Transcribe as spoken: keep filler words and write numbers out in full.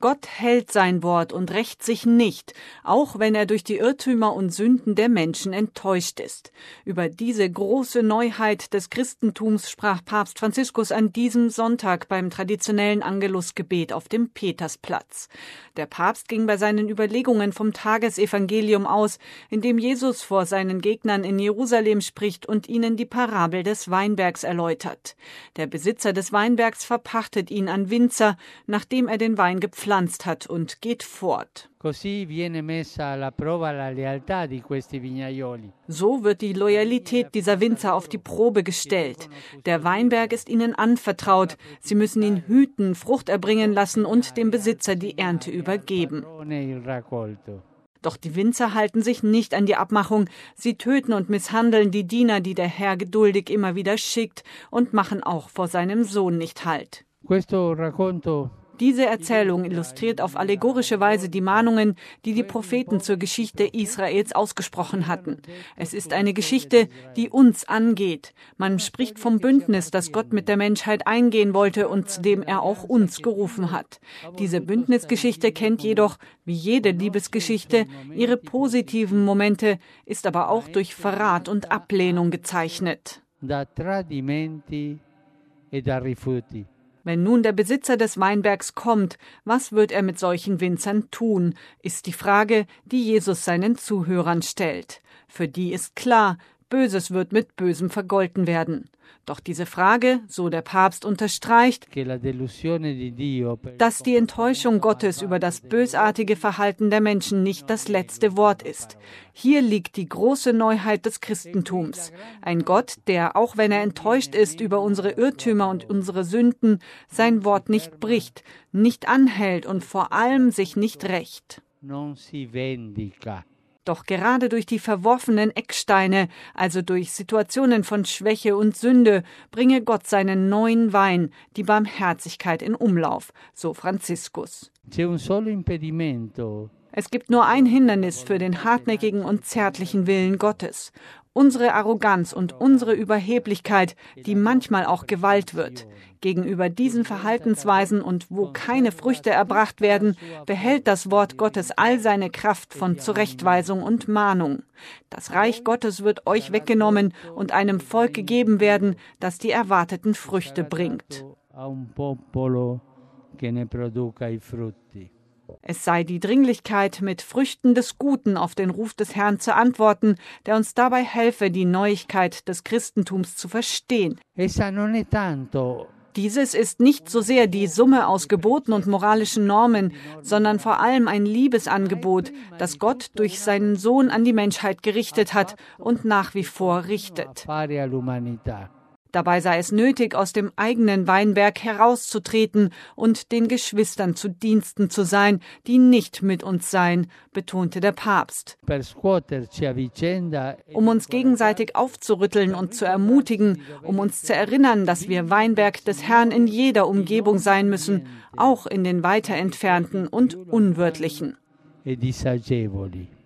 Gott hält sein Wort und rächt sich nicht, auch wenn er durch die Irrtümer und Sünden der Menschen enttäuscht ist. Über diese große Neuheit des Christentums sprach Papst Franziskus an diesem Sonntag beim traditionellen Angelusgebet auf dem Petersplatz. Der Papst ging bei seinen Überlegungen vom Tagesevangelium aus, in dem Jesus vor seinen Gegnern in Jerusalem spricht und ihnen die Parabel des Weinbergs erläutert. Der Besitzer des Weinbergs verpachtet ihn an Winzer, nachdem er den Wein gepflanzt hat und geht fort. So wird die Loyalität dieser Winzer auf die Probe gestellt. Der Weinberg ist ihnen anvertraut. Sie müssen ihn hüten, Frucht erbringen lassen und dem Besitzer die Ernte übergeben. Doch die Winzer halten sich nicht an die Abmachung. Sie töten und misshandeln die Diener, die der Herr geduldig immer wieder schickt, und machen auch vor seinem Sohn nicht Halt. Diese Erzählung illustriert auf allegorische Weise die Mahnungen, die die Propheten zur Geschichte Israels ausgesprochen hatten. Es ist eine Geschichte, die uns angeht. Man spricht vom Bündnis, das Gott mit der Menschheit eingehen wollte und zu dem er auch uns gerufen hat. Diese Bündnisgeschichte kennt jedoch, wie jede Liebesgeschichte, ihre positiven Momente, ist aber auch durch Verrat und Ablehnung gezeichnet. Da tradimenti e da rifiuti. Wenn nun der Besitzer des Weinbergs kommt, was wird er mit solchen Winzern tun, ist die Frage, die Jesus seinen Zuhörern stellt. Für die ist klar, Böses wird mit Bösem vergolten werden. Doch diese Frage, so der Papst unterstreicht, dass die Enttäuschung Gottes über das bösartige Verhalten der Menschen nicht das letzte Wort ist. Hier liegt die große Neuheit des Christentums. Ein Gott, der, auch wenn er enttäuscht ist über unsere Irrtümer und unsere Sünden, sein Wort nicht bricht, nicht anhält und vor allem sich nicht rächt. Doch gerade durch die verworfenen Ecksteine, also durch Situationen von Schwäche und Sünde, bringe Gott seinen neuen Wein, die Barmherzigkeit, in Umlauf, so Franziskus. Es gibt nur ein Hindernis für den hartnäckigen und zärtlichen Willen Gottes: unsere Arroganz und unsere Überheblichkeit, die manchmal auch Gewalt wird. Gegenüber diesen Verhaltensweisen und wo keine Früchte erbracht werden, behält das Wort Gottes all seine Kraft von Zurechtweisung und Mahnung. Das Reich Gottes wird euch weggenommen und einem Volk gegeben werden, das die erwarteten Früchte bringt. Es sei die Dringlichkeit, mit Früchten des Guten auf den Ruf des Herrn zu antworten, der uns dabei helfe, die Neuigkeit des Christentums zu verstehen. Dieses ist nicht so sehr die Summe aus Geboten und moralischen Normen, sondern vor allem ein Liebesangebot, das Gott durch seinen Sohn an die Menschheit gerichtet hat und nach wie vor richtet. Dabei sei es nötig, aus dem eigenen Weinberg herauszutreten und den Geschwistern zu Diensten zu sein, die nicht mit uns seien, betonte der Papst. Um uns gegenseitig aufzurütteln und zu ermutigen, um uns zu erinnern, dass wir Weinberg des Herrn in jeder Umgebung sein müssen, auch in den weiter entfernten und unwirtlichen.